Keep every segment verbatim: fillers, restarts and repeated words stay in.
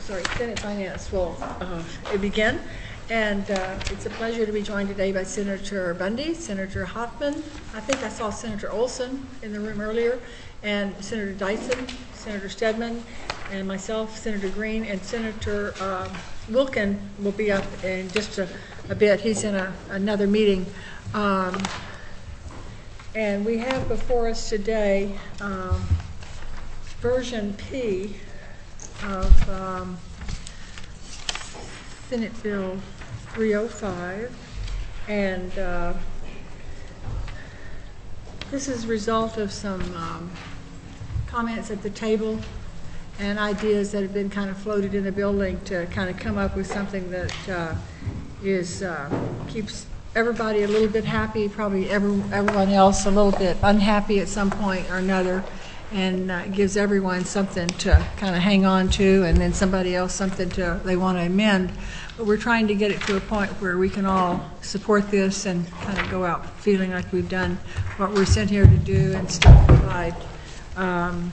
sorry, Senate Finance will uh, begin. And uh, it's a pleasure to be joined today by Senator Bundy, Senator Hoffman. I think I saw Senator Olson in the room earlier, and Senator Dyson, Senator Stedman, and myself, Senator Green, and Senator uh, Wilkin will be up in just a, a bit. He's in a, another meeting. Um, and we have before us today um, version P of um, Senate Bill three oh five, and uh, this is a result of some um, comments at the table and ideas that have been kind of floated in the building to kind of come up with something that uh, is uh, keeps everybody a little bit happy, probably every, everyone else a little bit unhappy at some point or another, and uh, gives everyone something to kind of hang on to, and then somebody else something to they want to amend. But we're trying to get it to a point where we can all support this and kind of go out feeling like we've done what we're sent here to do and still provide um,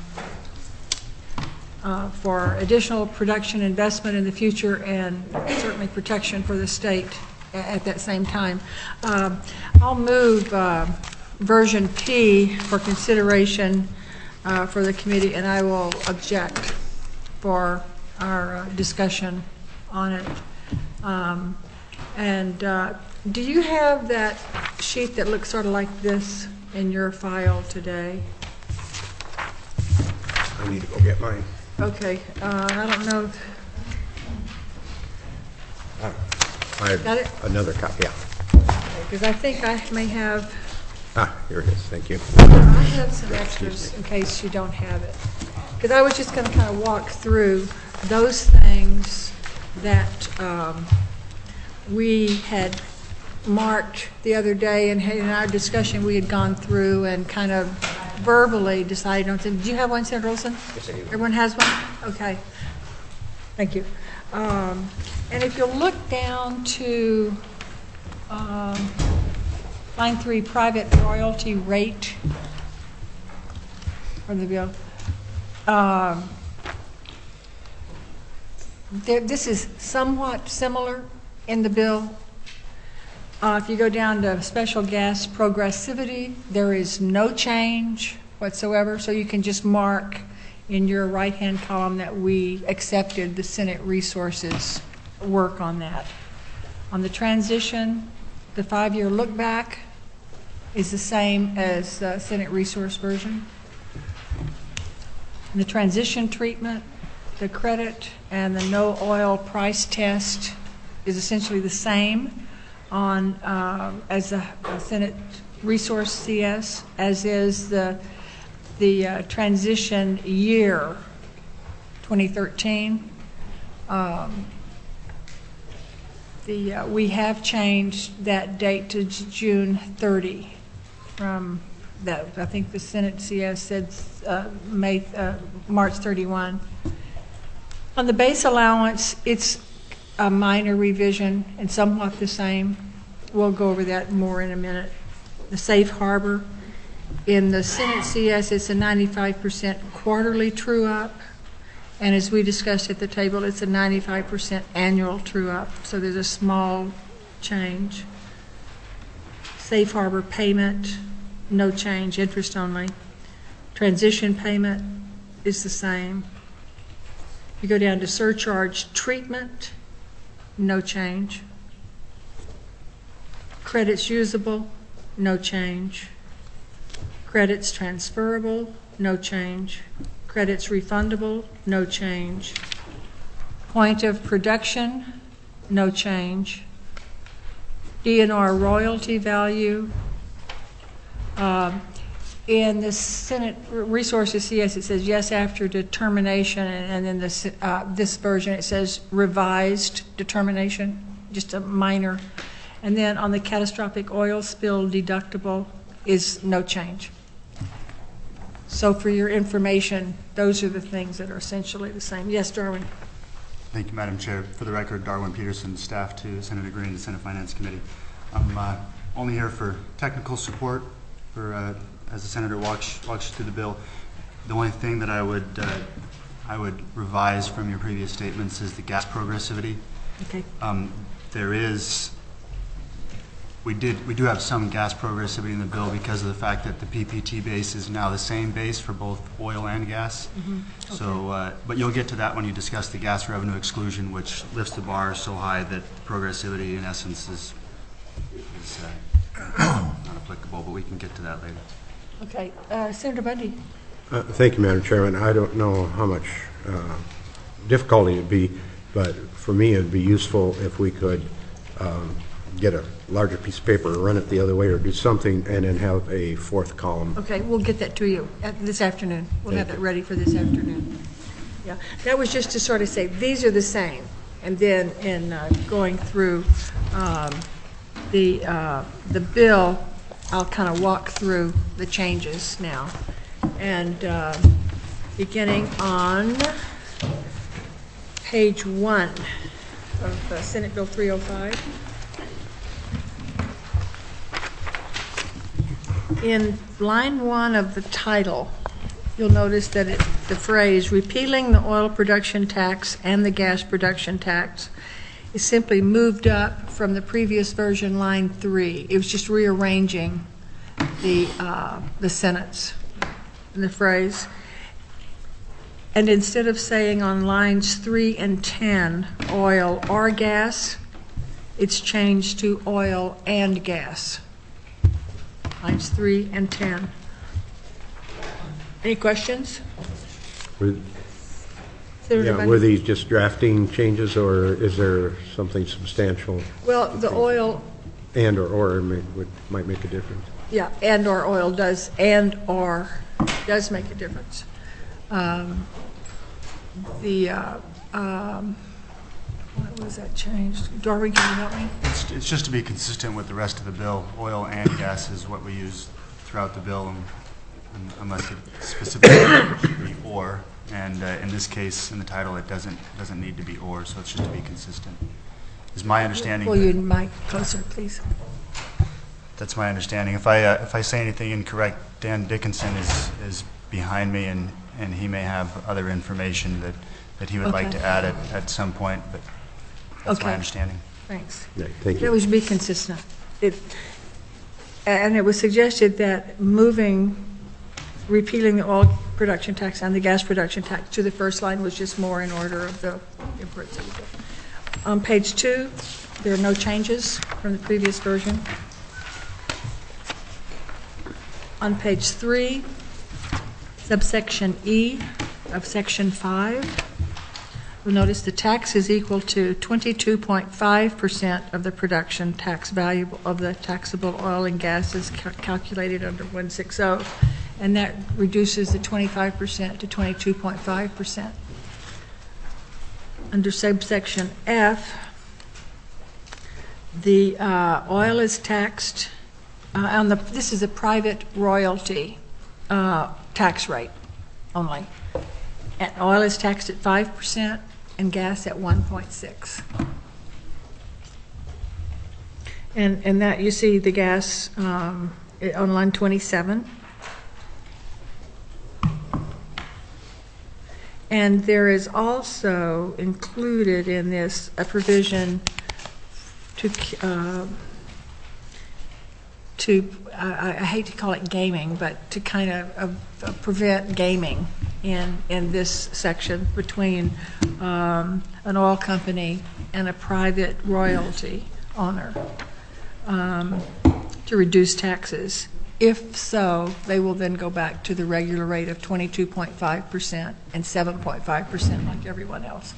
uh, for additional production investment in the future and certainly protection for the state at that same time. Um, I'll move uh, version P for consideration Uh, for the committee, and I will object for our uh, discussion on it. Um, and uh, do you have that sheet that looks sort of like this in your file today? I need to go get mine. Okay. Uh, I don't know. If uh, I have got it? Another copy, yeah. Because okay, I think I may have. Ah, here it is. Thank you. I have some extras in case you don't have it. Because I was just going to kind of walk through those things that um, we had marked the other day, and in our discussion we had gone through and kind of verbally decided on things. Do you have one, Senator Olson? Yes, I do. Everyone has one? Okay. Thank you. Um, and if you'll look down to um, line three, private royalty rate from the bill. Um, there, this is somewhat similar in the bill. Uh, if you go down to special gas progressivity, there is no change whatsoever. So you can just mark in your right-hand column that we accepted the Senate Resources work on that. On the transition, the five-year look back is the same as the Senate Resource version. And the transition treatment, the credit, and the no oil price test is essentially the same on uh, as the Senate Resource C S, as is the the uh, transition year twenty thirteen. Um, The, uh, we have changed that date to June thirtieth from that. I think the Senate C S said uh, May, uh, March thirty-first. On the base allowance, it's a minor revision and somewhat the same. We'll go over that more in a minute. The safe harbor. In the Senate C S, it's a ninety-five percent quarterly true-up. And as we discussed at the table, it's a ninety-five percent annual true-up, so there's a small change. Safe harbor payment, no change, interest only. Transition payment is the same. You go down to surcharge treatment, no change. Credits usable, no change. Credits transferable, no change. Credits refundable, no change. Point of production, no change. D N R royalty value. Uh, in the Senate Resources C S, it says yes after determination, and, and in this, uh, this version it says revised determination, just a minor. And then on the catastrophic oil spill deductible is no change. So for your information, those are the things that are essentially the same. Yes, Darwin. Thank you, Madam Chair. For the record, Darwin Peterson, staff to Senator Green and Senate Finance Committee. I'm uh, only here for technical support for uh, as the Senator walks, walks through the bill. The only thing that I would uh, I would revise from your previous statements is the gas progressivity. Okay. Um, there is, we did, we do have some gas progressivity in the bill because of the fact that the P P T base is now the same base for both oil and gas. Mm-hmm. Okay. So, uh, but you'll get to that when you discuss the gas revenue exclusion, which lifts the bar so high that progressivity in essence is, is uh, not applicable, but we can get to that later. Okay. Uh, Senator Bundy. Uh, Thank you, Madam Chairman. I don't know how much uh, difficulty it'd be, but for me, it'd be useful if we could um, get a larger piece of paper, run it the other way, or do something, and then have a fourth column. Okay, we'll get that to you at- this afternoon. We'll have Thank it you. ready for this afternoon. Yeah, that was just to sort of say, these are the same. And then in uh, going through um, the, uh, the bill, I'll kind of walk through the changes now. And uh, beginning on page one of uh, Senate Bill three oh five. In line one of the title, you'll notice that it, the phrase repealing the oil production tax and the gas production tax is simply moved up from the previous version, line three. It was just rearranging the, uh, the sentence in the phrase. And instead of saying on lines three and ten, oil or gas, it's changed to oil and gas. Lines three and ten. Any questions? Were, Senator yeah, Bundy? were these just drafting changes, or is there something substantial Well, the oil, and or or may, would, might make a difference? yeah, and or oil does, and or does make a difference. Um, the, uh, um, what was that changed? Darwin, can you help me? It's, it's just to be consistent with the rest of the bill. Oil and gas is what we use throughout the bill, and, and unless it specifically be or. And uh, in this case, in the title, it doesn't doesn't need to be or, so it's just to be consistent. Is my understanding. Pull your mic closer, please. That's my understanding. If I uh, if I say anything incorrect, Dan Dickinson is is behind me, and and he may have other information that that he would like Okay. to add at at some point. But that's my Okay. understanding. Thanks. Yeah, thank you. That would be consistent. It, and it was suggested that moving, repealing the oil production tax and the gas production tax to the first line was just more in order of the imports. On page two, there are no changes from the previous version. On page three, subsection E of section five, you'll notice the tax is equal to twenty-two point five percent of the production tax value of the taxable oil and gas is cal- calculated under one sixty, and that reduces the twenty-five percent to twenty-two point five percent. Under subsection F, the uh, oil is taxed uh, on the, this is a private royalty uh, tax rate only. And oil is taxed at five percent and gas at one point six. And, and that, you see the gas um, on line twenty-seven. And there is also included in this a provision to, uh, to I, I hate to call it gaming, but to kind of uh, prevent gaming in, in this section between um, an oil company and a private royalty owner um, to reduce taxes. If so, they will then go back to the regular rate of twenty-two point five percent and seven point five percent like everyone else.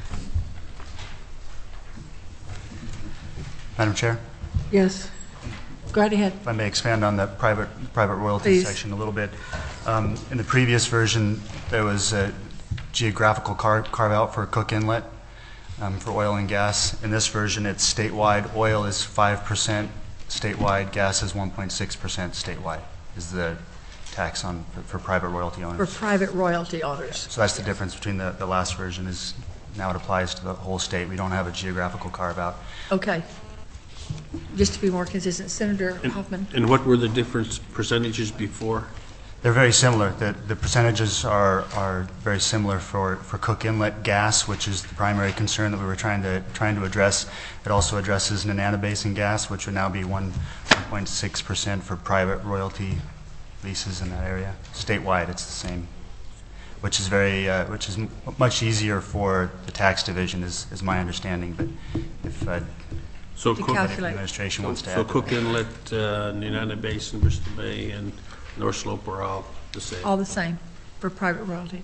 Madam Chair, Yes. Go right ahead. if I may expand on the private private royalty Please. section a little bit. Um, in the previous version, there was a geographical car- carve out for Cook Inlet um, for oil and gas. In this version, it's statewide. Oil is five percent statewide. Gas is one point six percent statewide. Is the tax on for, for private royalty For owners. private royalty owners. So that's the difference between the, the last version. Is now it applies to the whole state. We don't have a geographical carve out. Okay. Just to be more consistent, Senator Hoffman. And what were the different percentages before? They're very similar. The, the percentages are, are very similar for, for Cook Inlet gas, which is the primary concern that we were trying to trying to address. It also addresses Nenana Basin gas, which would now be one point six percent for private royalty leases in that area. Statewide, it's the same, which is very uh, which is m much easier for the tax division, is, is my understanding. But if uh, So To Cook, calculate. the administration wants to so add Cook Inlet, uh, Nenana Basin, Bristol Bay, and North Slope are all the same. All the same for private royalty.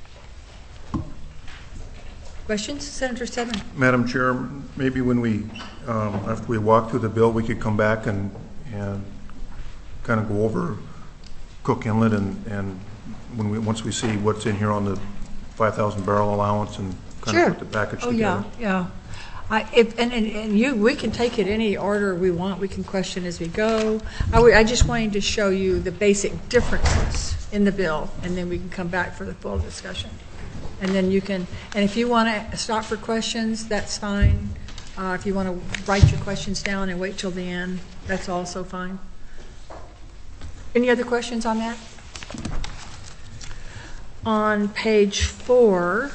Questions, Senator Steadman? Madam Chair, maybe when we, um, after we walk through the bill, we could come back and, and kind of go over Cook Inlet and, and when we, once we see what's in here on the five thousand barrel allowance and kind Sure. of put the package Oh, together. yeah, yeah. I, if, and, and, and you, we can take it any order we want. We can question as we go. I, w- I just wanted to show you the basic differences in the bill, and then we can come back for the full discussion. And then you can, and if you want to stop for questions, that's fine. Uh, if you want to write your questions down and wait till the end, that's also fine. Any other questions on that? On page four,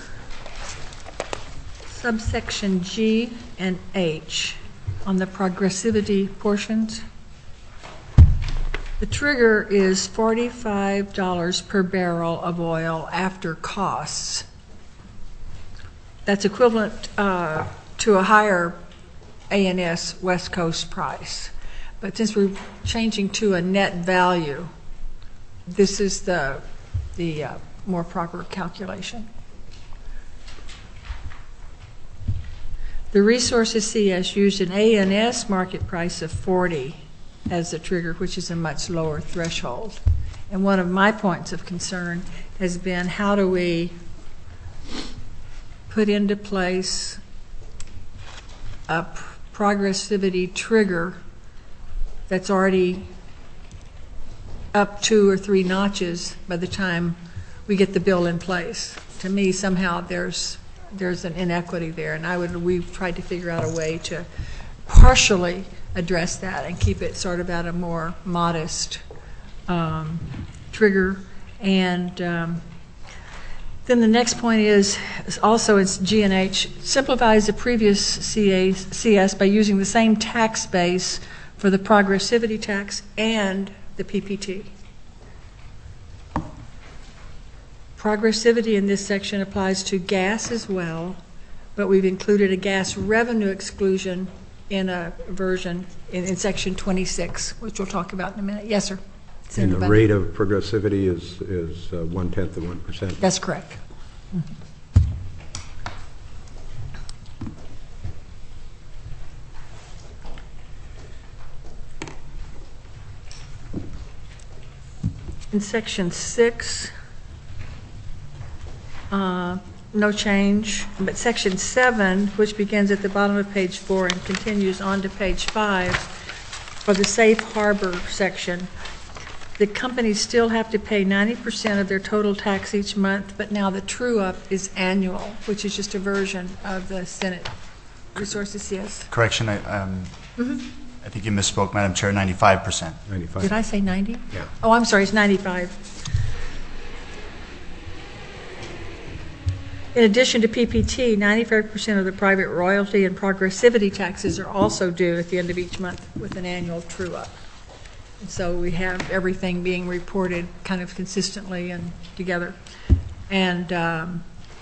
subsection G and H, on the progressivity portions, the trigger is forty-five dollars per barrel of oil after costs. That's equivalent uh, to a higher A N S West Coast price. But since we're changing to a net value, this is the, the uh, more proper calculation. The Resources C S used an A N S market price of forty as the trigger, which is a much lower threshold. And one of my points of concern has been, how do we put into place a p- progressivity trigger that's already up two or three notches by the time we get the bill in place? To me, somehow there's there's an inequity there, and I would we've tried to figure out a way to partially address that and keep it sort of at a more modest um, trigger. And um, then the next point is, is also it's G and H simplifies the previous C A, C S by using the same tax base for the progressivity tax and the P P T. Progressivity in this section applies to gas as well, but we've included a gas revenue exclusion in a version in, in section twenty-six, which we'll talk about in a minute. Yes, sir. And Senator the Bundy. rate of progressivity is, is uh, one-tenth of one percent. That's correct. In section six, uh, no change, but section seven, which begins at the bottom of page four and continues on to page five, for the safe harbor section, the companies still have to pay ninety percent of their total tax each month, but now the true-up is annual, which is just a version of the Senate Resources C S. correction. I, um, Mm-hmm. I think you misspoke, Madam Chair. Ninety-five percent. ninety-five. Did I say ninety? Yeah. Oh, I'm sorry, it's ninety-five. In addition to P P T, ninety-five percent of the private royalty and progressivity taxes are also due at the end of each month with an annual true-up. And so we have everything being reported kind of consistently and together. And um,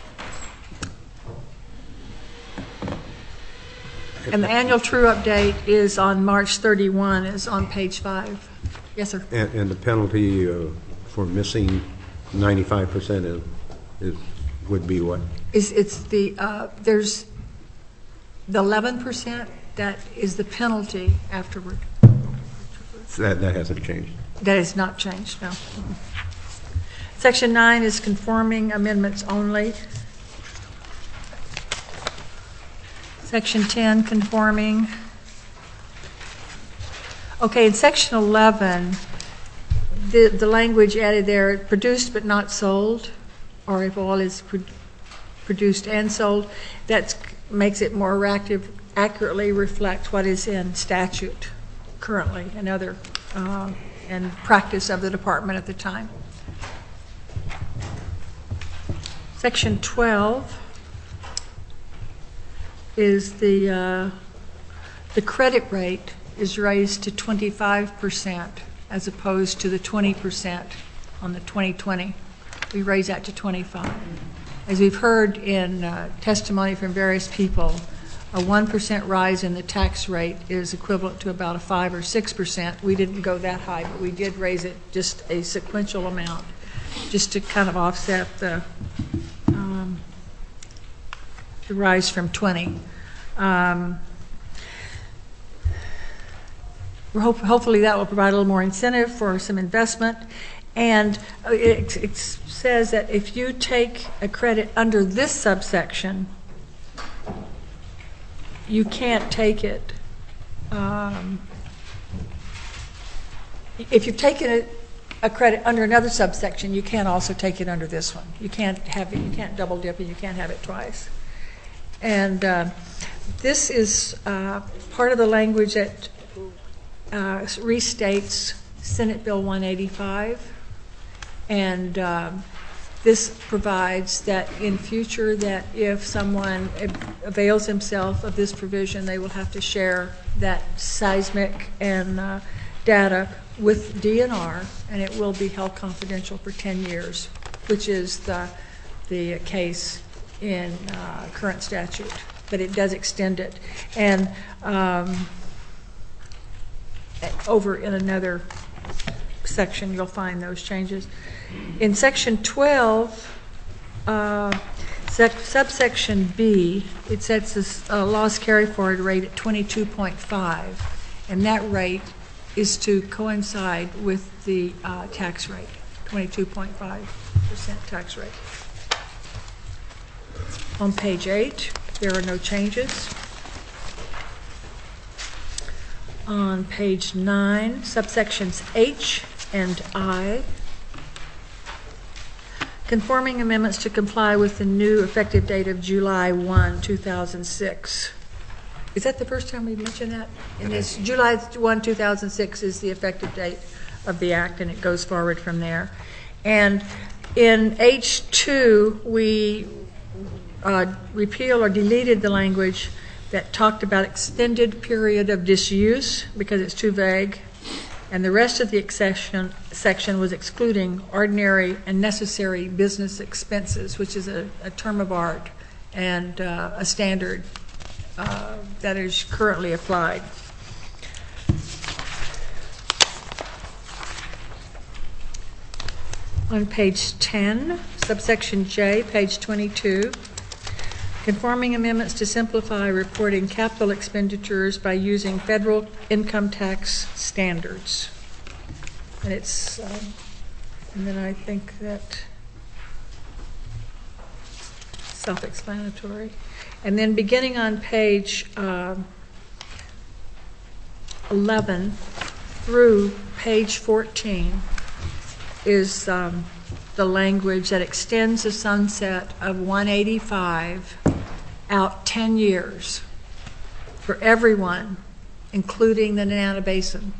and the annual true-up date is on March thirty-first, is on page five. Yes, sir. And, and the penalty uh, for missing ninety-five percent is, is, would be what? Is it's the, uh, there's the eleven percent that is the penalty afterward. That, that hasn't changed. That has not changed, no. Section nine is conforming amendments only. Section ten, conforming. Okay, in section eleven, the, the language added there, produced but not sold, or if oil is pro- produced and sold, that makes it more active, accurately reflect what is in statute currently and other, uh, and practice of the department at the time. Section twelve is the, uh, the credit rate is raised to twenty-five percent as opposed to the twenty percent on the twenty twenty. We raise that to twenty-five. As we've heard in uh, testimony from various people, a one percent rise in the tax rate is equivalent to about a five or six percent. We didn't go that high, but we did raise it just a sequential amount, just to kind of offset the, um, the rise from twenty. Um, we're hope, hopefully that will provide a little more incentive for some investment. And it, it says that if you take a credit under this subsection, you can't take it. Um, if you've taken a, a credit under another subsection, you can't also take it under this one. You can't have it. You can't double dip it. You can't have it twice. And uh, this is uh, part of the language that uh, restates Senate Bill one eighty-five. And um, this provides that in future that if someone avails himself of this provision, they will have to share that seismic and uh, data with D N R, and it will be held confidential for ten years, which is the, the case in uh, current statute, but it does extend it. And um, over in another section, you'll find those changes. In section twelve, uh, sec subsection B, it sets this uh, loss carry forward rate at twenty-two point five, and that rate is to coincide with the uh, tax rate, twenty-two point five percent tax rate. On page eight, there are no changes. On page nine, subsections H and I, conforming amendments to comply with the new effective date of July first, two thousand six. Is that the first time we've mentioned that? And it's July first, two thousand six is the effective date of the act, and it goes forward from there. And in H two, we uh, repealed or deleted the language that talked about extended period of disuse because it's too vague. And the rest of the section, section was excluding ordinary and necessary business expenses, which is a, a term of art and uh, a standard uh, that is currently applied. On page ten, subsection J, page twenty-two, conforming amendments to simplify reporting capital expenditures by using federal income tax standards. And it's, um, and then I think that self-explanatory. And then beginning on page uh, eleven through page fourteen is um, the language that extends the sunset of one eighty-five out ten years for everyone, including the Nenana Basin.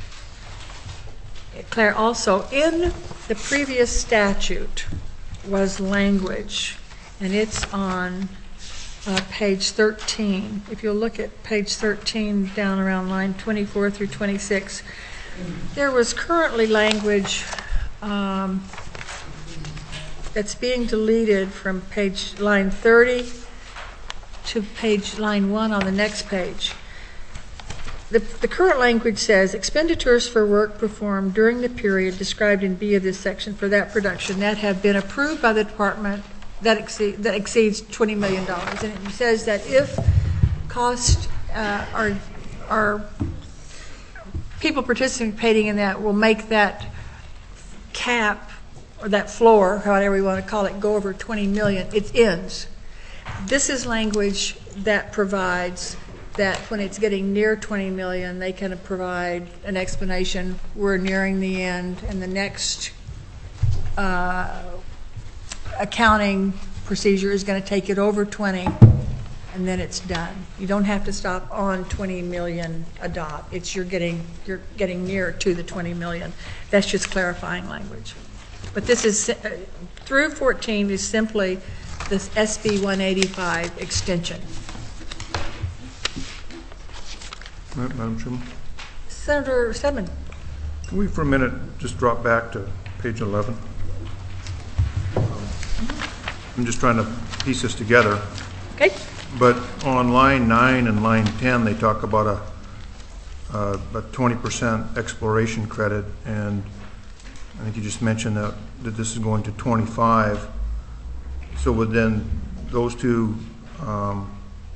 Claire, also in the previous statute was language, and it's on uh, page thirteen. If you'll look at page thirteen down around line twenty-four through twenty-six, there was currently language um, that's being deleted from page line thirty to page line one on the next page. The, the current language says expenditures for work performed during the period described in B of this section for that production that have been approved by the department that, exceed, that exceeds twenty million dollars. And it says that if costs uh, are, are people participating in that will make that cap or that floor, however you want to call it, go over twenty million, it ends. This is language that provides that when it's getting near twenty million, they can provide an explanation. We're nearing the end, and the next uh, accounting procedure is going to take it over twenty, and then it's done. You don't have to stop on twenty million adopt. It's you're getting you're getting near to the twenty million. That's just clarifying language. But this is, uh, through fourteen is simply this S B one eighty-five extension. Ma- Madam Chairman, Senator Sedman. can we for a minute just drop back to page eleven? Um, I'm just trying to piece this together. Okay. But on line nine and line ten, they talk about a uh, a twenty percent exploration credit, and I think you just mentioned that, that this is going to twenty-five. So would then those two um,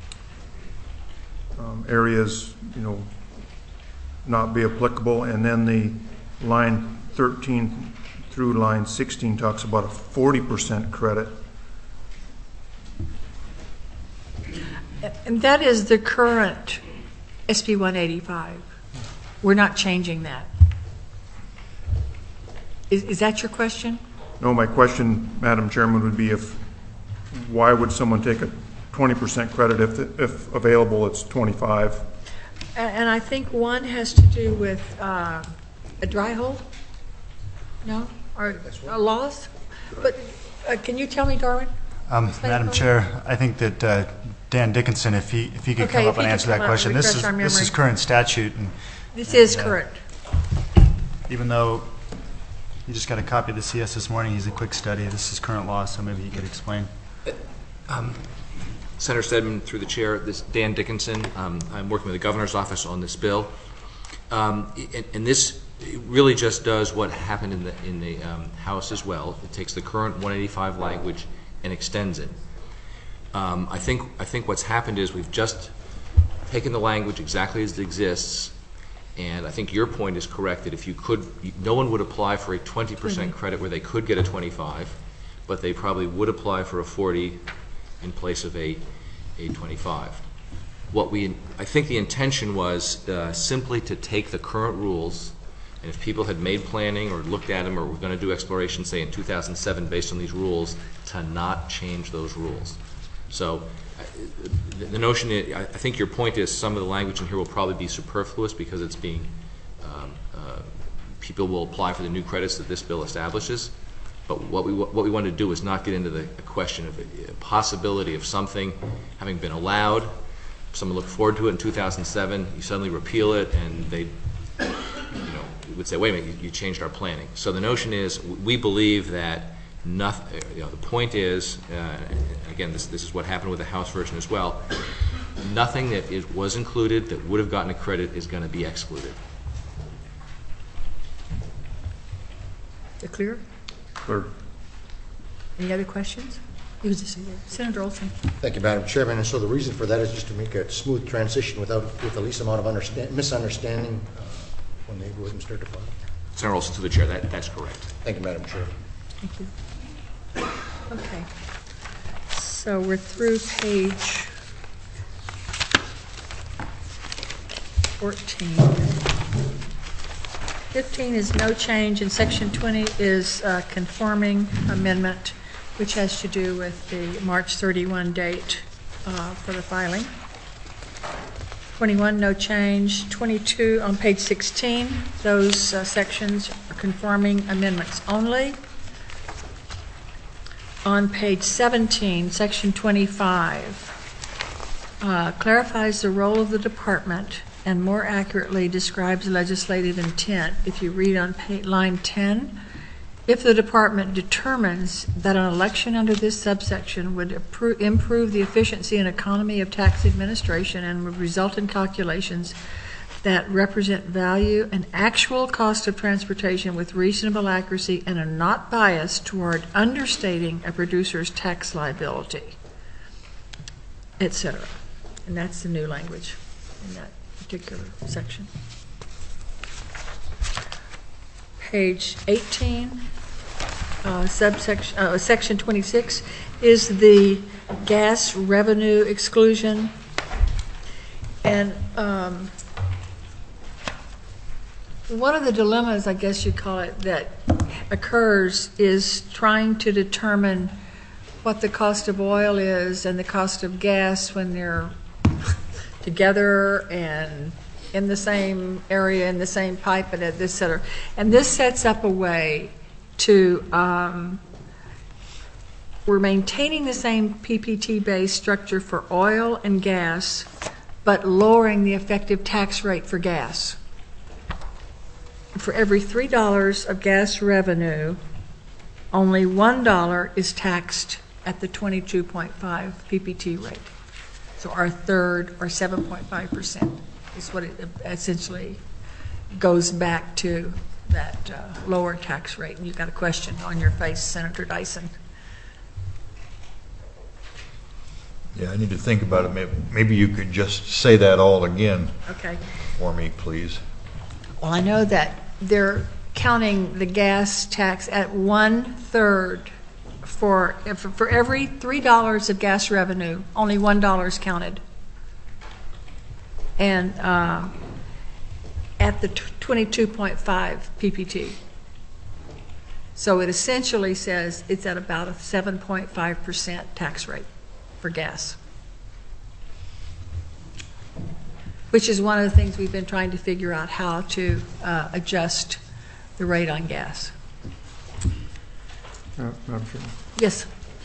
um, areas, you know, not be applicable? And then the line thirteen through line sixteen talks about a forty percent credit. And that is the current S B one eighty-five. We're not changing that. Is, is that your question? No, my question, Madam Chairman, would be if, why would someone take a twenty percent credit if, if available it's twenty-five? A- And I think one has to do with uh, a dry hole? No? Or a loss? But uh, can you tell me, Darwin? Um, Explain Madam it for me. Chair, I think that uh, Dan Dickinson, if he, if he could Okay, come if up he and could answer come that up, question. This refresh is, our this is memory. current statute, and This is uh, correct. even though he just got a copy of the C S this morning, he's a quick study. This is current law, so maybe he could explain. Senator Stedman, through the chair, this Dan Dickinson. Um, I'm working with the governor's office on this bill, um, and, and this really just does what happened in the in the um, House as well. It takes the current one eighty-five language and extends it. Um, I think I think what's happened is we've just taken the language exactly as it exists, and I think your point is correct that if you could, no one would apply for a twenty percent credit where they could get a twenty-five, but they probably would apply for a forty in place of a, a twenty-five. What we, I think the intention was uh, simply to take the current rules, and if people had made planning or looked at them or were going to do exploration, say in two thousand seven based on these rules, to not change those rules. So uh, the, the notion, is, I, I think your point is some of the language in here will probably be superfluous because it's being, um, uh, people will apply for the new credits that this bill establishes. But what we what we want to do is not get into the question of a possibility of something having been allowed. Someone looked forward to it in two thousand seven. You suddenly repeal it, and they, you know, would say, "Wait a minute, you, you changed our planning." So the notion is, we believe that nothing. You know, the point is, uh, again, this this is what happened with the House version as well. Nothing that is, was included that would have gotten a credit is going to be excluded. Is it clear? Or Any other questions? He was just Senator Olson. Thank you, Madam Chairman. And so the reason for that is just to make a smooth transition without, with the least amount of understand, misunderstanding uh, when they go ahead and start to file. Senator Olson, to the chair, that, that's correct. Thank you, Madam Chair. Thank you. Okay. So we're through page fourteen. fifteen is no change, and section twenty is a conforming amendment, which has to do with the March thirty-first date uh, for the filing. twenty-one, no change. twenty-two, on page sixteen, those uh, sections are conforming amendments only. On page seventeen, section twenty-five, uh, clarifies the role of the department and more accurately describes legislative intent. If you read on page, line ten, if the department determines that an election under this subsection would appro- improve the efficiency and economy of tax administration and would result in calculations that represent value and actual cost of transportation with reasonable accuracy and are not biased toward understating a producer's tax liability, et cetera. And that's the new language in that particular section. Page eighteen, uh, subsection, uh, section twenty-six is the gas revenue exclusion. And um, one of the dilemmas, I guess you call it, that occurs is trying to determine what the cost of oil is and the cost of gas when they're together and in the same area, in the same pipe, and et cetera. And this sets up a way to, um, we're maintaining the same P P T-based structure for oil and gas, but lowering the effective tax rate for gas. For every three dollars of gas revenue, only one dollar is taxed at the twenty-two point five P P T rate. So our third, or seven point five percent, is what it essentially goes back to, that uh, lower tax rate. And you've got a question on your face, Senator Dyson. Yeah, I need to think about it. Maybe, maybe you could just say that all again Okay. for me, please. Well, I know that they're counting the gas tax at one-third for, for for every three dollars of gas revenue, only one dollar is counted. And uh, at the twenty-two point five P P T. So it essentially says it's at about a seven point five percent tax rate for gas, which is one of the things we've been trying to figure out, how to uh, adjust the rate on gas. Uh, Madam Chairman. Yes.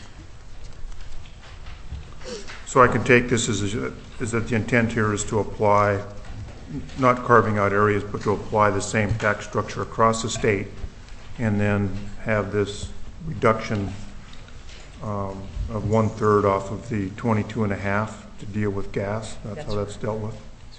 So I can take this as, is that the intent here is to apply, not carving out areas, but to apply the same tax structure across the state, and then have this reduction um, of one-third off of the twenty-two and a half to deal with gas. That's, That's how right. that's dealt with.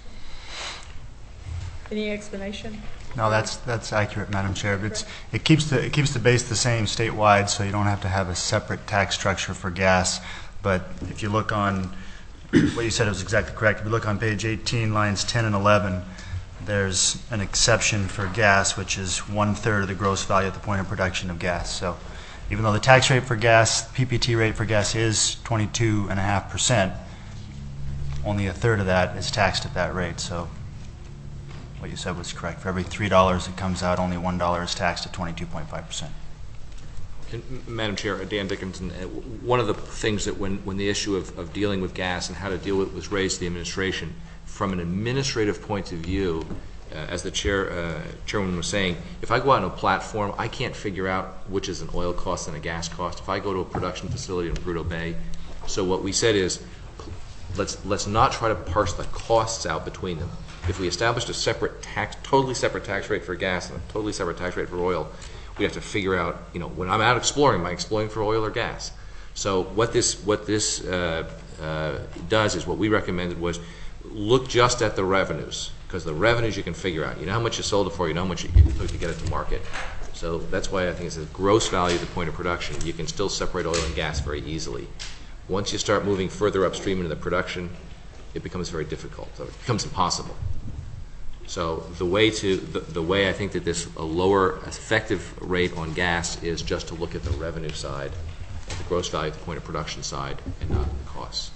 Any explanation? No, that's, that's accurate, Madam Chair. But it's, it keeps the, it keeps the base the same statewide, so you don't have to have a separate tax structure for gas. But if you look on, what you said was exactly correct. If you look on page eighteen, lines ten and eleven, there's an exception for gas, which is one-third of the gross value at the point of production of gas. So even though the tax rate for gas, P P T rate for gas is twenty-two point five percent, only a third of that is taxed at that rate. So what you said was correct. For every three dollars that comes out, only one dollar is taxed at twenty-two point five percent. Madam Chair, Dan Dickinson, uh, one of the things that when, when the issue of, of dealing with gas and how to deal with it was raised to the administration, from an administrative point of view, uh, as the chair, uh, chairman was saying, if I go out on a platform, I can't figure out which is an oil cost and a gas cost. If I go to a production facility in Prudhoe Bay, so what we said is, let's let's not try to parse the costs out between them. If we established a separate tax, totally separate tax rate for gas and a totally separate tax rate for oil, we have to figure out, you know, when I'm out exploring, am I exploring for oil or gas? So what this what this uh, uh, does is, what we recommended was look just at the revenues, because the revenues you can figure out. You know how much you sold it for, you know how much you took to get it to market. So that's why I think it's a gross value at the point of production. You can still separate oil and gas very easily. Once you start moving further upstream into the production, it becomes very difficult. So it becomes impossible. So the way to the, the way I think that this a lower effective rate on gas is just to look at the revenue side, the gross value at the point of production side, and not the costs.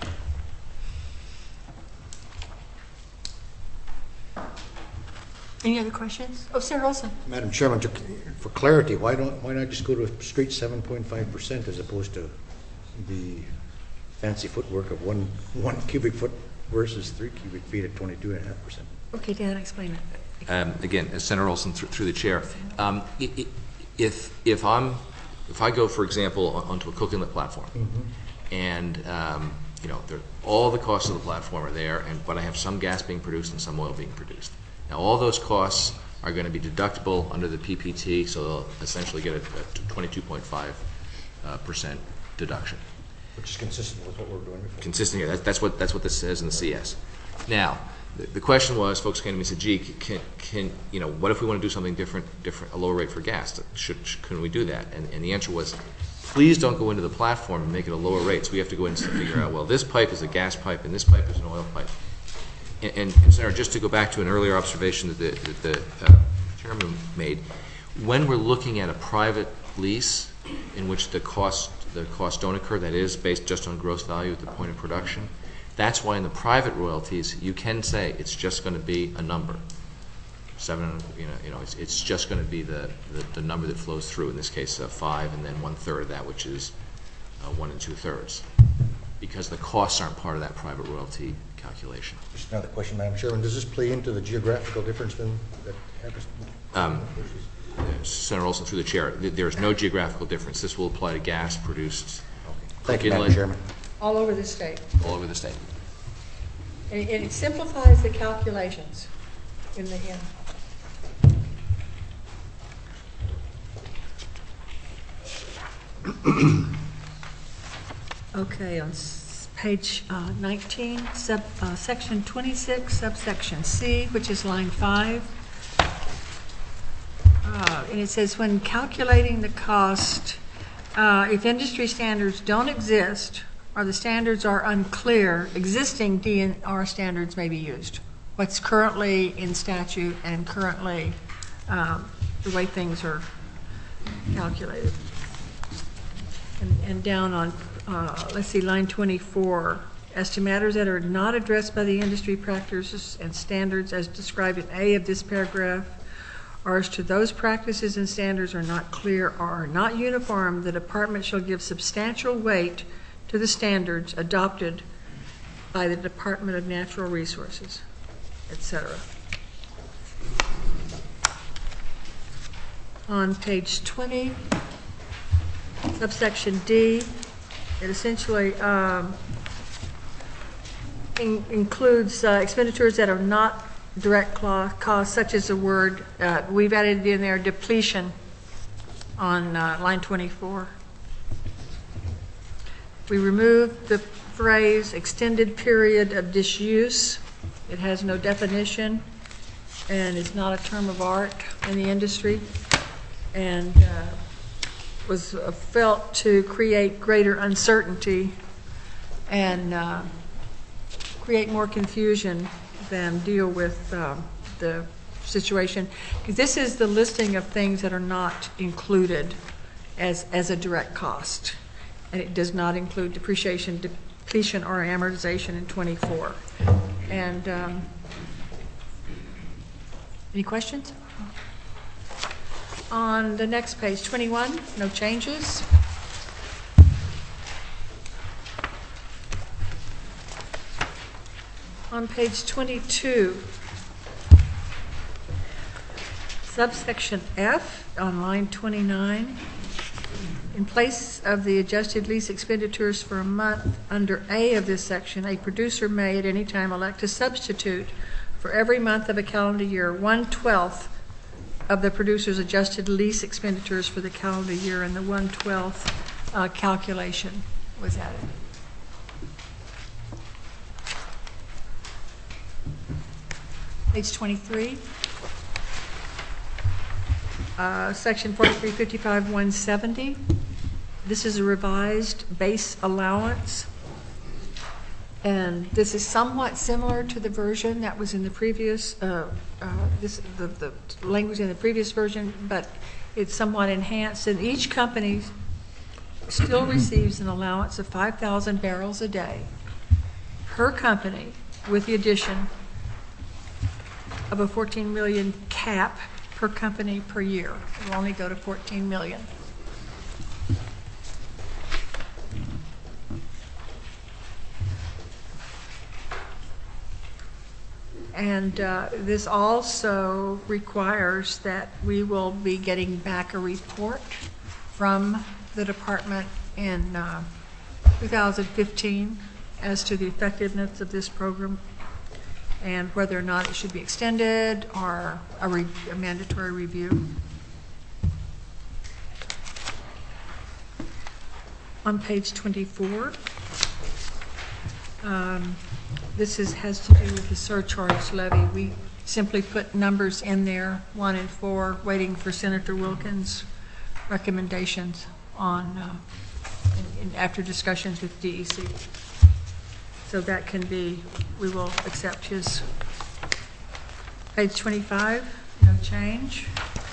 Any other questions? Oh, Senator Olson. Madam Chairman, to- for clarity, why don't, why not just go to a straight seven point five percent as opposed to the fancy footwork of one, one cubic foot versus three cubic feet at twenty-two and a half percent? Okay, Dan, explain it. Um, again, as Senator Olson, through, through the chair, um, i- i- if if I'm if I go, for example, on- onto a cook inlet platform, Mm-hmm. and um, you know, there, all the costs of the platform are there, and but I have some gas being produced and some oil being produced. Now, all those costs are going to be deductible under the P P T, so they'll essentially get a, a twenty-two point five percent deduction. Which is consistent with what we're doing before. Consistent here. That, that's what that's what this says in the C S. Now, the, the question was, folks came to me and said, "Gee, can can you know, what if we want to do something different, different, a lower rate for gas? Should, should can we do that?" And, and the answer was, please don't go into the platform and make it a lower rate. So we have to go in and figure out, well, this pipe is a gas pipe and this pipe is an oil pipe. And, and, and Senator, just to go back to an earlier observation that the, that the uh, chairman made, when we're looking at a private lease in which the cost the costs don't occur, that is based just on gross value at the point of production, that's why in the private royalties you can say it's just going to be a number. Seven, you know, you know, it's, it's just going to be the, the, the number that flows through. In this case, uh, five, and then one third of that, which is uh, one and two thirds, because the costs aren't part of that private royalty calculation. Just another question, Madam Chairman. Does this play into the geographical difference then that happens? Um, Senator Olson, through the chair, th- there is no geographical difference. This will apply to gas produced Thank you, inlet Madam Chairman. All over the state. all over the state. And and it simplifies the calculations in the end. Okay, on s- page uh, nineteen, sub, uh, section twenty-six, subsection C, which is line five. Uh, And it says, when calculating the cost, uh, if industry standards don't exist or the standards are unclear, existing D N R standards may be used. What's currently in statute and currently um, the way things are calculated. And, and down on, uh, let's see, line twenty-four, as to matters that are not addressed by the industry practices and standards as described in A of this paragraph, or as to those practices and standards are not clear or are not uniform, the department shall give substantial weight to the standards adopted by the Department of Natural Resources, et cetera. On page twenty, subsection D, it essentially um, in- includes uh, expenditures that are not direct clo- costs, such as the word, uh, we've added in there depletion on uh, line twenty-four. We removed the phrase extended period of disuse. It has no definition and is not a term of art in the industry, and uh, was uh, felt to create greater uncertainty and uh, create more confusion than deal with um, the situation. Because this is the listing of things that are not included as, as a direct cost. And it does not include depreciation, depletion, or amortization in twenty-four. And um, any questions? On the next page, twenty-one, no changes. On page twenty-two, subsection F on line twenty-nine, in place of the adjusted lease expenditures for a month under A of this section, a producer may at any time elect to substitute for every month of a calendar year one-twelfth of the producer's adjusted lease expenditures for the calendar year, and the one-twelfth uh, calculation was added. Page twenty-three. Uh, section forty-three fifty-five one seventy. This is a revised base allowance. And this is somewhat similar to the version that was in the previous, uh, uh, this, the, the language in the previous version, but it's somewhat enhanced. And each company still receives an allowance of five thousand barrels a day per company, with the addition of a fourteen million cap per company per year. It will only go to fourteen million. And uh, this also requires that we will be getting back a report from the department in uh, two thousand fifteen as to the effectiveness of this program and whether or not it should be extended or a, re- a mandatory review. On page twenty-four, um, this is, has to do with the surcharge levy. We simply put numbers in there, one and four, waiting for Senator Wilkins' recommendations on, uh, in, in, after discussions with D E C. So that can be, we will accept his. Page twenty-five, no change.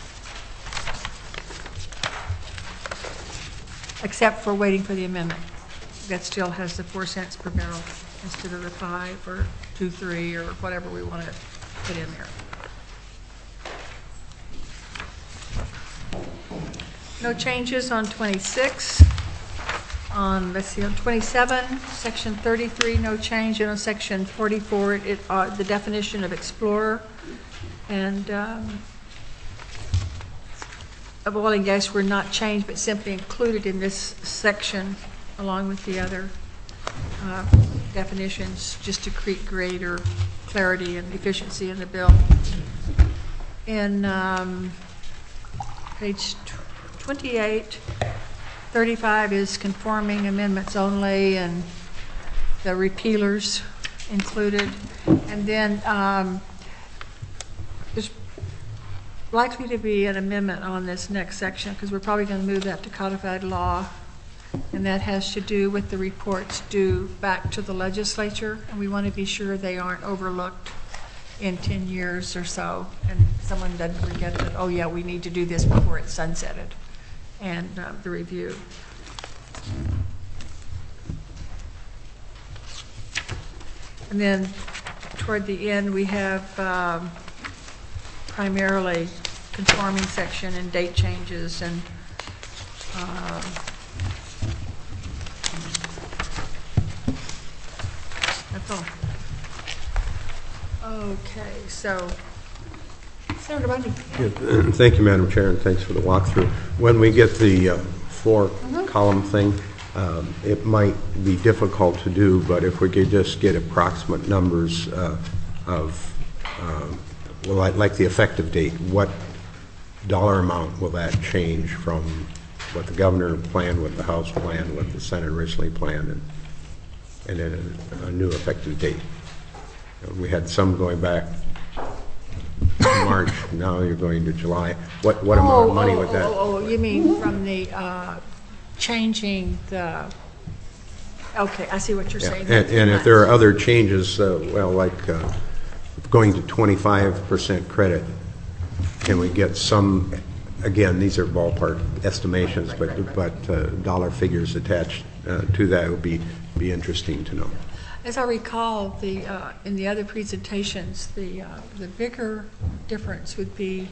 Except for waiting for the amendment. That still has the four cents per barrel instead of the five or two, three, or whatever we want to put in there. No changes on twenty-six. On, let's see, on twenty-seven, section thirty-three, no change. And on section forty-four, it, uh, the definition of explorer. And um, of oil and gas were not changed, but simply included in this section along with the other uh, definitions, just to create greater clarity and efficiency in the bill. In um, page twenty-eight, thirty-five is conforming amendments only, and the repealers included. And then um, there's likely to be an amendment on this next section, because we're probably going to move that to codified law, and that has to do with the reports due back to the legislature, and we want to be sure they aren't overlooked in ten years or so, and someone doesn't forget that, oh yeah, we need to do this before it's sunsetted, and uh, the review. And then toward the end, we have um, primarily conforming section and date changes, and um, that's all. Okay, so Senator Bundy. Yeah, thank you, Madam Chair, and thanks for the walkthrough. When we get the uh, four-column mm-hmm. thing, um, it might be difficult to do, but if we could just get approximate numbers uh, of, um, well, like, like the effective date, what dollar amount will that change from what the governor planned, what the House planned, what the Senate originally planned, and, and then a, a new effective date? We had some going back to March, now you're going to July. What what amount oh, of money oh, would that? Oh, oh, oh, you mean from the uh, changing the, okay, I see what you're Yeah. saying. And, and if there are other changes, uh, well, like uh, going to twenty-five percent credit, can we get some, again, these are ballpark estimations, right, right, right, but, right. but uh, dollar figures attached uh, to that would be, be interesting to know. As I recall, the uh, in the other presentations, the uh, the bigger difference would be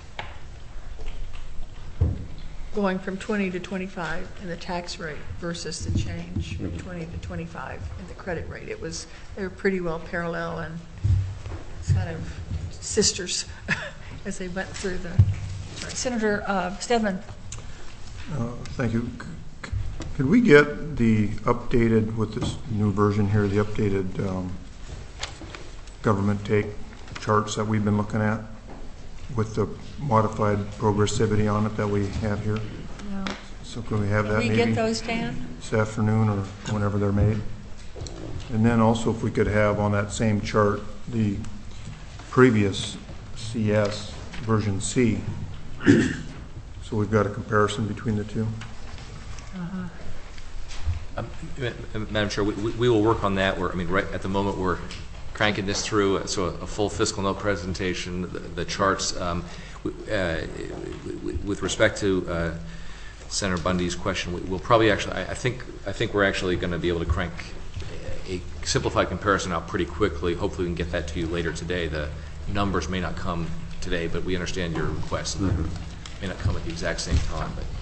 going from twenty to twenty-five in the tax rate versus the change from twenty to twenty-five in the credit rate. It was they were pretty well parallel and kind of sisters as they went through the. Sorry. Senator uh, Stedman. Uh, thank you. Could we get the updated, with this new version here, the updated um, government take charts that we've been looking at with the modified progressivity on it that we have here? No. So can we have that Can we maybe get those, Dan? this afternoon or whenever they're made? And then also if we could have on that same chart the previous C S version C, so we've got a comparison between the two. Uh-huh. Um, Madam Chair, we, we will work on that. We're, I mean, right at the moment, we're cranking this through, so a, a full fiscal note presentation, the, the charts. Um, uh, with respect to uh, Senator Bundy's question, we, we'll probably actually, I, I think, I think we're actually going to be able to crank a simplified comparison out pretty quickly. Hopefully, we can get that to you later today. The numbers may not come today, but we understand your request. Mm-hmm. May not come at the exact same time, but.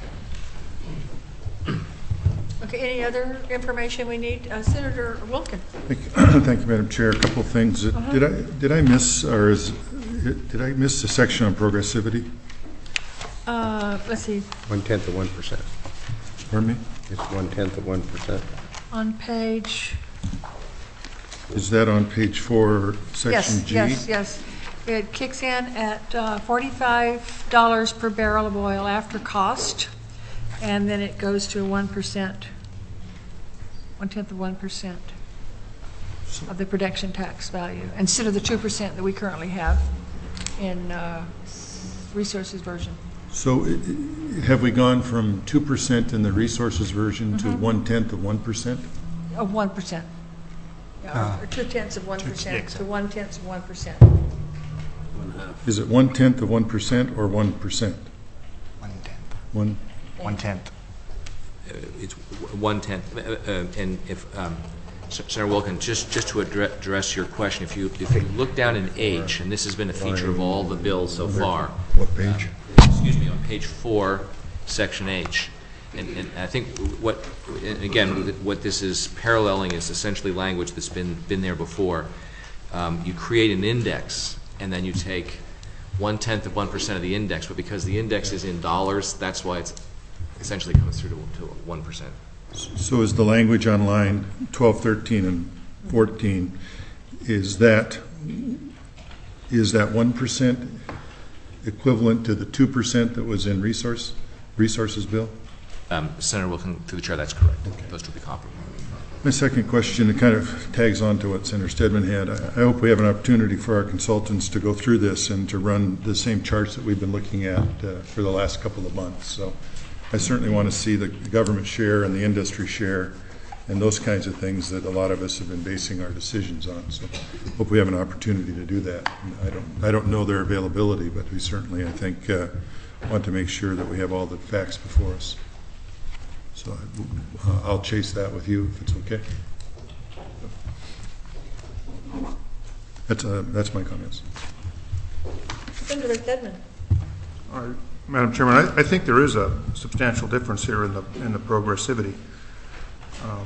Okay, any other information we need? Uh, Senator Wilkin. Thank you, Thank you, Madam Chair. A couple of things. Uh-huh. Did I did I miss or is did I miss the section on progressivity? Uh, let's see. One tenth of one percent. Pardon me? It's one tenth of one percent. On page. Is that on page four, section yes, G? Yes, yes, It kicks in at uh, forty-five dollars per barrel of oil after cost, and then it goes to one percent, one tenth of one percent of the production tax value, instead of the two percent that we currently have in uh, resources version. So it, it, have we gone from two percent in the resources version mm-hmm. to one tenth of one percent? Of one percent. Yeah, Uh, or, or two tenths of one percent to one tenth of one percent. Is it one tenth of one percent or one percent? One tenth. One. One tenth. Uh, it's one tenth, uh, uh, and if um, Senator Wilkin, just just to address, address your question, if you if you look down in H, and this has been a feature of all the bills so far. What page? Uh, excuse me, on page four, section H, and, and I think what, and again, what this is paralleling is essentially language that's been been there before. Um, you create an index, and then you take one-tenth of one percent of the index, but because the index is in dollars, that's why it's essentially comes through to, to one percent. So is the language on line twelve, thirteen, and fourteen, is that, is that one percent equivalent to the two percent that was in resource, resources bill? Um, Senator Wilson, through the chair, that's correct. Okay. Those two will be comparable. My second question, it kind of tags on to what Senator Stedman had. I, I hope we have an opportunity for our consultants to go through this and to run the same charts that we've been looking at uh, for the last couple of months. So I certainly want to see the government share and the industry share and those kinds of things that a lot of us have been basing our decisions on. So hope we have an opportunity to do that. I don't, I don't know their availability, but we certainly, I think, uh, want to make sure that we have all the facts before us. So uh, I'll chase that with you if it's okay. That's, uh, that's my comments. Senator Stedman. All right, Madam Chairman, I, I think there is a substantial difference here in the in the progressivity. Um,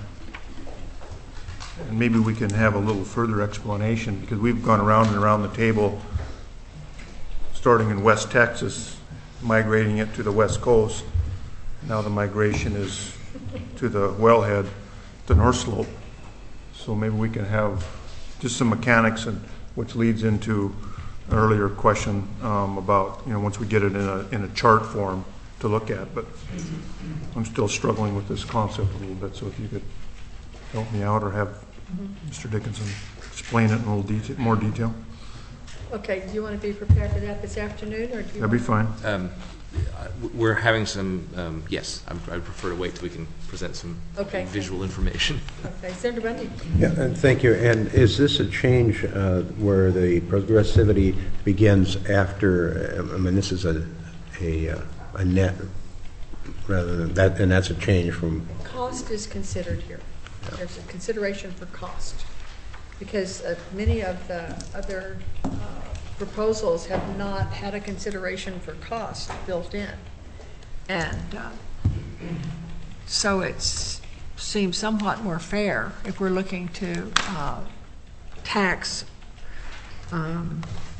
and maybe we can have a little further explanation, because we've gone around and around the table, starting in West Texas, migrating it to the West Coast. Now the migration is to the wellhead, the North Slope. So maybe we can have just some mechanics, and which leads into an earlier question um, about, you know, once we get it in a in a chart form to look at. But I'm still struggling with this concept a little bit. So if you could help me out, or have mm-hmm. Mister Dickinson explain it in a little detail, more detail. Okay. Do you want to be prepared for that this afternoon, or do you? That'd be fine. Um, we're having some. Um, yes, I'm, I would prefer to wait till we can present some okay. visual information. Okay, Senator Bundy. Yeah, and thank you. And is this a change uh, where the progressivity begins after? I mean, this is a a, a net rather than that, and that's a change from. Cost is considered here. Yeah. There's a consideration for cost, because uh, many of the other uh, proposals have not had a consideration for cost built in, and uh, so it seems somewhat more fair if we're looking to uh, tax um,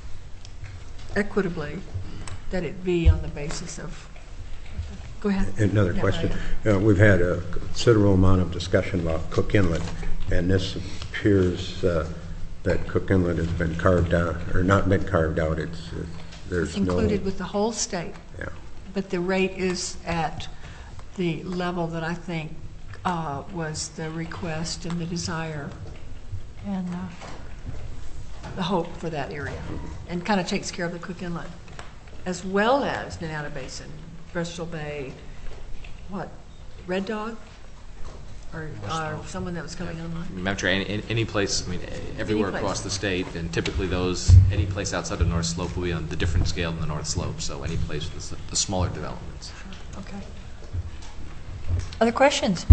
equitably, that it be on the basis of. Go ahead. Another no, question. Uh, we've had a considerable amount of discussion about Cook Inlet, and this appears uh, that Cook Inlet has been carved out, or not been carved out. It's, it's there's it's included no, with the whole state. Yeah. But the rate is at the level that I think uh, was the request and the desire and uh, the hope for that area, and kind of takes care of the Cook Inlet, as well as Nenana Basin, Bristol Bay, what, Red Dog? Or, or someone that was coming online? Madam Chair, any, any place, I mean, everywhere place. across the state, and typically those, any place outside of North Slope will be on the different scale than the North Slope, so any place with the, the smaller developments. Okay. Other questions?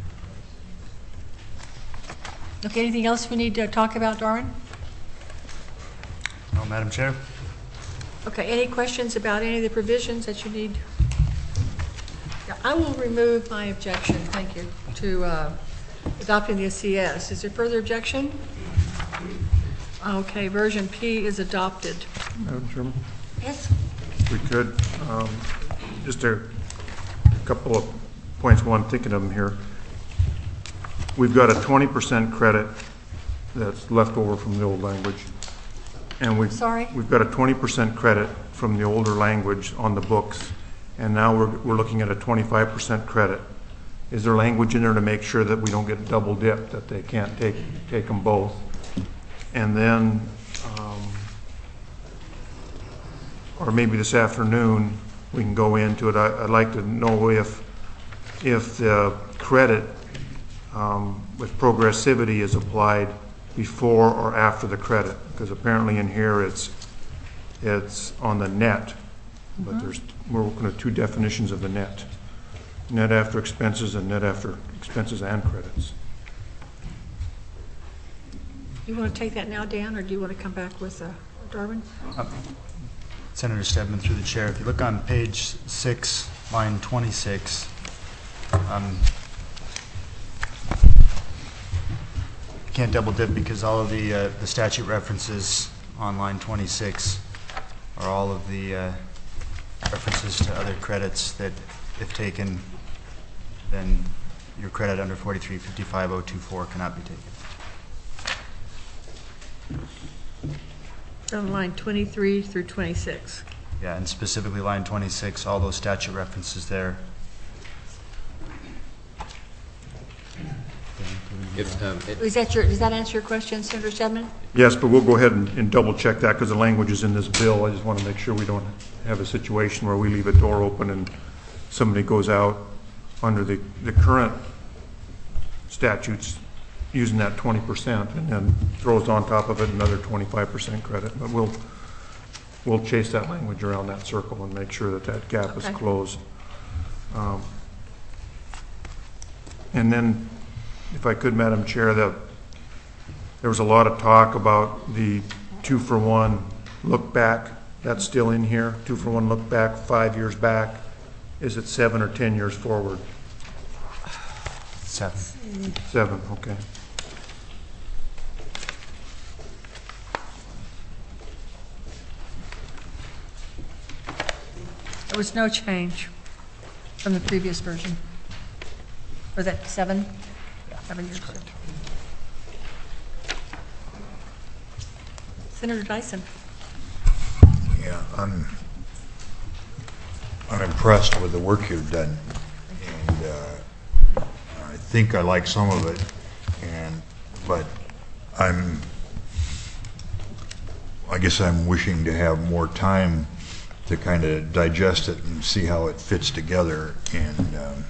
Okay, anything else we need to talk about, Darwin? No, Madam Chair. Okay, any questions about any of the provisions that you need? I will remove my objection, thank you, to uh, adopting the C S. Is there further objection? Okay, version P is adopted. Madam Chairman? Yes? We could, um, just a couple of points while I'm thinking of them here. We've got a twenty percent credit that's left over from the old language. And we've, Sorry? we've got a twenty percent credit from the older language on the books. And now we're, we're looking at a twenty-five percent credit. Is there language in there to make sure that we don't get double dipped, that they can't take take them both? And then, um, or maybe this afternoon, we can go into it. I, I'd like to know if, if the credit um, with progressivity is applied before or after the credit, because apparently in here it's, it's on the net. But there's, we're looking at two definitions of the net. Net after expenses and net after expenses and credits. You want to take that now, Dan, or do you want to come back with uh, Darwin? Uh, Senator Stedman, through the chair, if you look on page six, line twenty-six, um, can't double dip because all of the, uh, the statute references on line twenty-six are all of the uh, references to other credits that, if taken, then your credit under forty-three fifty-five oh two four cannot be taken. On line twenty-three through twenty-six. Yeah, and specifically line twenty-six, all those statute references there. If, um, it- Is that your, does that answer your question, Senator Stedman? Yes, but we'll go ahead and, and double check that because the language is in this bill. I just want to make sure we don't have a situation where we leave a door open and somebody goes out under the, the current statutes using that twenty percent and then throws on top of it another twenty-five percent credit. But we'll, we'll chase that language around that circle and make sure that that gap is Okay. closed. Um, and then, if I could, Madam Chair, that there was a lot of talk about the two-for-one look back. That's still in here, two-for-one look back, five years back. Is it seven or ten years forward? Seven. Seven, okay. There was no change from the previous version. Was that seven? Seven years. Correct. Senator Dyson. Yeah, I'm, I'm impressed with the work you've done, and uh, I think I like some of it, and, but I'm, I guess I'm wishing to have more time to kind of digest it and see how it fits together, and um,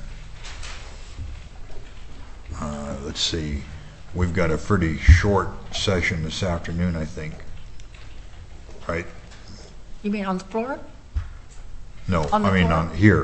uh, let's see, we've got a pretty short session this afternoon, I think, right? You mean on the floor? No, On the I mean floor? on here.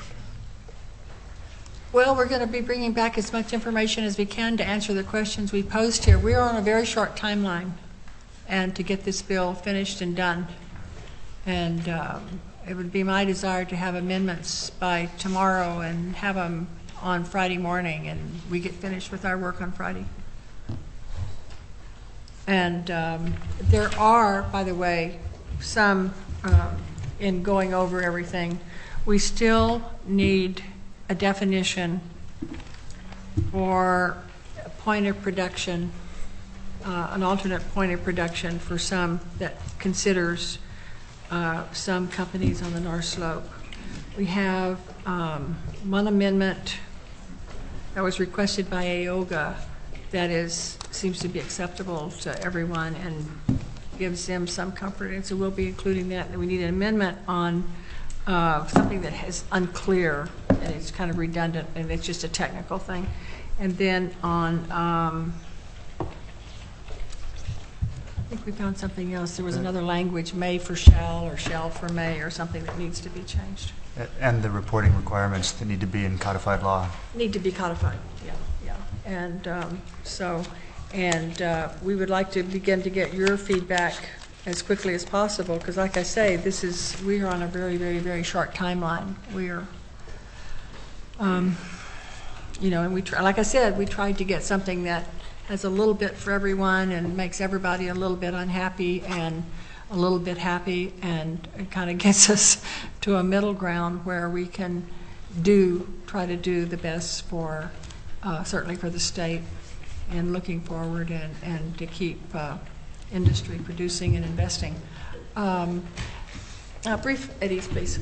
Well, we're going to be bringing back as much information as we can to answer the questions we posed here. We are on a very short timeline, and to get this bill finished and done. And um, it would be my desire to have amendments by tomorrow and have them on Friday morning, and we get finished with our work on Friday. And um, there are, by the way, some, uh, in going over everything, we still need a definition for a point of production, uh, an alternate point of production for some that considers uh, some companies on the North Slope. We have um, one amendment that was requested by A O G A that is, seems to be acceptable to everyone and gives them some comfort, and so we'll be including that. And we need an amendment on uh, something that is unclear, and it's kind of redundant, and it's just a technical thing. And then on, um, I think we found something else. There was another language, may for shall or shall for may, or something that needs to be changed. And the reporting requirements that need to be in codified law. Need to be codified, yeah, yeah. And um, so, and uh, we would like to begin to get your feedback as quickly as possible, because like I say, this is, we are on a very, very, very short timeline. We are, um, you know, and we, try, like I said, we tried to get something that has a little bit for everyone and makes everybody a little bit unhappy and a little bit happy, and it kind of gets us to a middle ground where we can do, try to do the best for, uh, certainly for the state, and looking forward, and, and to keep uh, industry producing and investing. Um, uh, brief, Eddie's, please.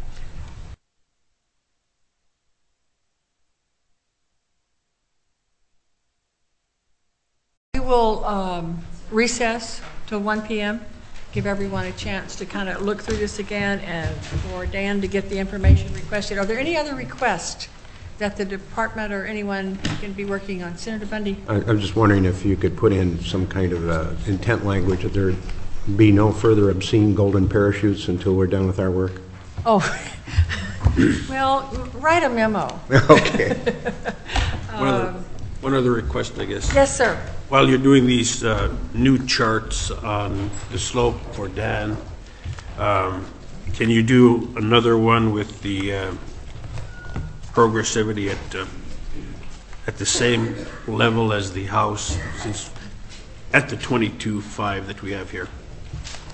We will um, recess till one P M Give everyone a chance to kind of look through this again, and for Dan to get the information requested. Are there any other requests that the department or anyone can be working on? Senator Bundy? I, I'm just wondering if you could put in some kind of uh, intent language that there be no further obscene golden parachutes until we're done with our work. Oh, well, write a memo. Okay. One other, one other request, I guess. Yes, sir. While you're doing these uh, new charts on the slope for Dan, um, can you do another one with the uh, progressivity at uh, at the same level as the house, since at the twenty-two point five that we have here?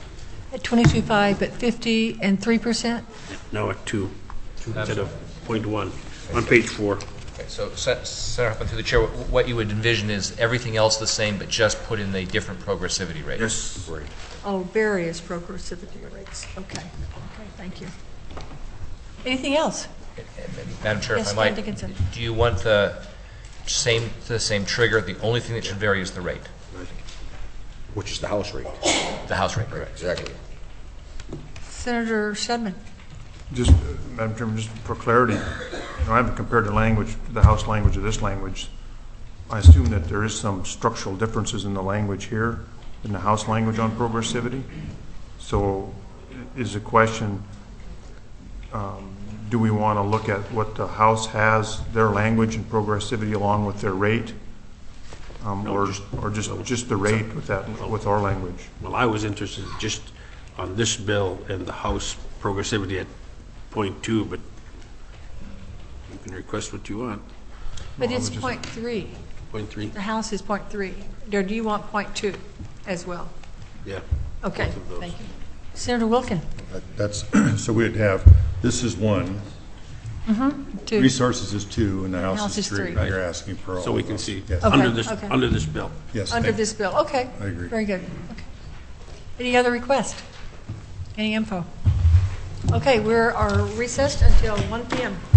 At twenty-two five, but fifty and three percent? Now at two, instead of point one, on page four. Okay, so, Se- Senator Huffman, through the chair, what- what you would envision is everything else the same, but just put in a different progressivity rate. Yes. Right. Oh, various progressivity rates. Okay, okay, thank you. Anything else? And- and Madam Chair, if Yes, I might, Dan Dickinson. do you want the same, the same trigger? The only thing that should vary is the rate, Which is the house rate. the house rate, correct? Exactly. Senator Shedman? Just, uh, Madam Chairman, just for clarity, you know, I haven't compared the language, the House language to this language. I assume that there is some structural differences in the language here, in the House language on progressivity. So i- is the question, um, do we want to look at what the House has, their language and progressivity along with their rate? Um, No, Or, just- or just, just the rate with that, with our language? Well, I was interested just on this bill and the House progressivity at point two, but you can request what you want. But it's point three. Point three? The House is point three. Or do you want point two as well? Yeah. Okay, Both of those. thank you. Senator Wilkin? That- That's, so we'd have, this is one, Two. resources is two, and the House House is is three. three. You're asking for all So we of can those. see, Yes. Okay, under this, okay. under this bill. Yes, Under thank- this bill, okay. I agree. Very good. Okay. Any other request? Any info? Okay, we are recessed until one P M